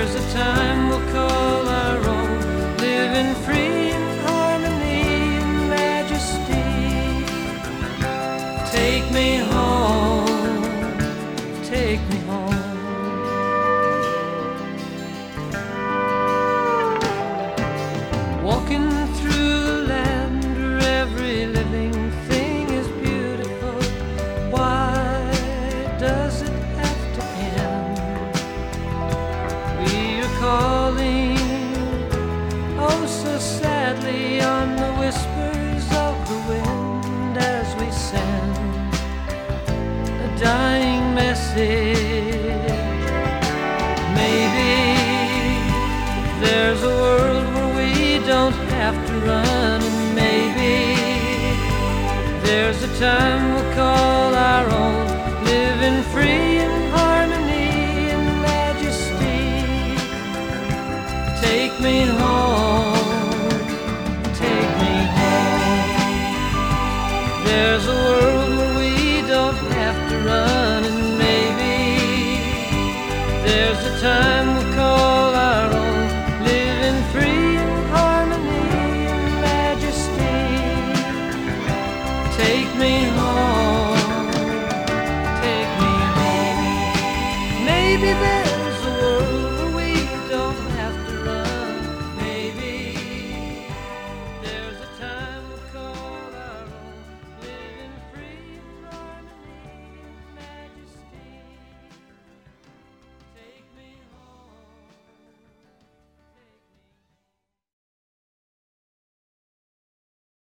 There's a time we'll call our own, living free in harmony and majesty. Take me home, take me home. Walking through a land where every living thing is beautiful. Why does it have to end? We are calling, oh so sadly, on the whispers of the wind as we send a dying message. Maybe there's a world where we don't have to run, and maybe there's a time we'll call our own, living free in harmony and majesty. Take me home, take me home. There's a world where we don't have to run, and maybe there's a time we'll call our own, living free in harmony and majesty. Take me home, take me home. Maybe there's